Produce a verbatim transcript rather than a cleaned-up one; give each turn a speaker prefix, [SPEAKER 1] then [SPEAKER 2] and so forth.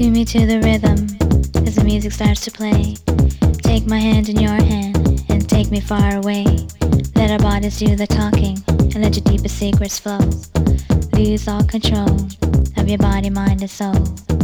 [SPEAKER 1] me to the rhythm as the music starts to play. Take my hand in your hand and take me far away. Let our bodies do the talking and let your deepest secrets flow. Lose all control of your body, mind, and soul.